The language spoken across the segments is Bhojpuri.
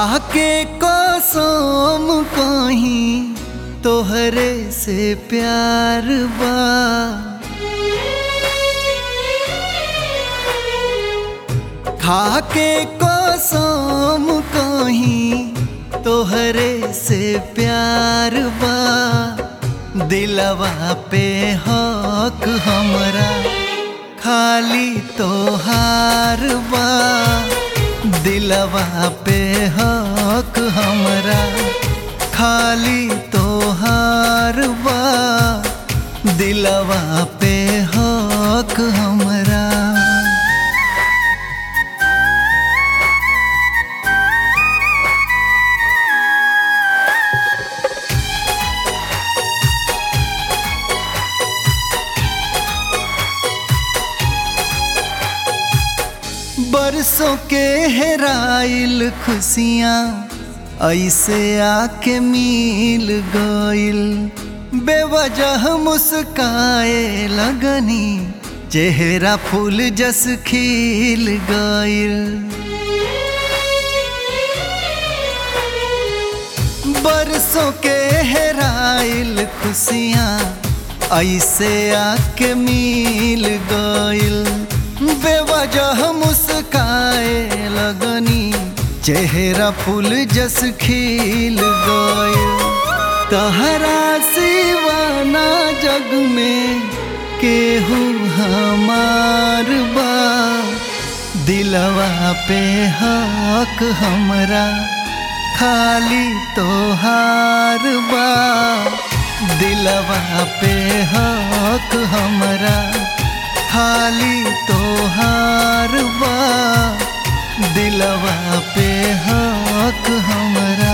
खाके कसम कहीं तोहरे से प्यार बा। खाके कसम कहीं तोहरे से प्यार बा। दिलवा पे हक हमरा खाली तोहार बा। दिलवा पे हक हमरा खाली तोहार बा। दिलवा पे हक हमरा। बरसों के हेराइल खुशियाँ ऐसे आके मिल गइल। बेवजह मुस्काए लगनी चेहरा फूल जस खिल गइल। बरसों के हेराइल खुशियाँ ऐसे आके मिल गइल। बेवजह मुस्काए लगनी चेहरा फूल जस खिल गइल। तहरा सिवाना जग में केहू हमार बा। दिलवा पे हक हमरा खाली तोहार बा। दिलवा पे हक हमरा खाली तोहार बा। दिलवा पे हक हमरा।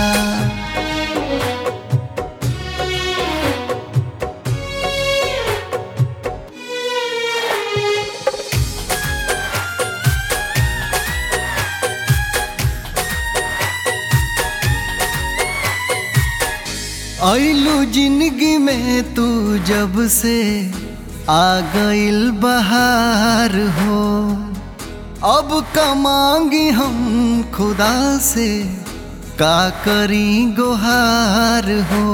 आइलू जिंदगी में तू जब से आ गइल बहार हो। अब का मांगी हम खुदा से का करी गुहार हो।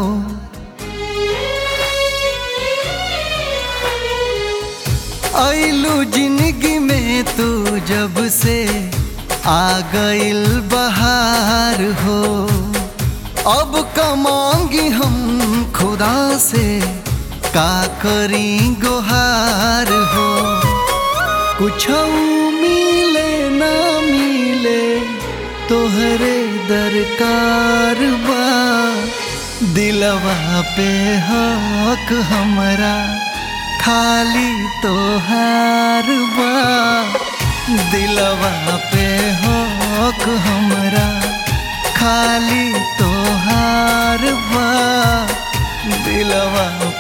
आइलू जिंदगी में तू जब से आ गइल बहार हो। अब का मांगी हम खुदा से का करी गुहार हो। कुछ मिले ना मिले तोहरे दरकार बा। दिलवा पे हक हमरा खाली तोहार बा। दिलवा पे हक हमरा खाली तोहार बा। दिलवा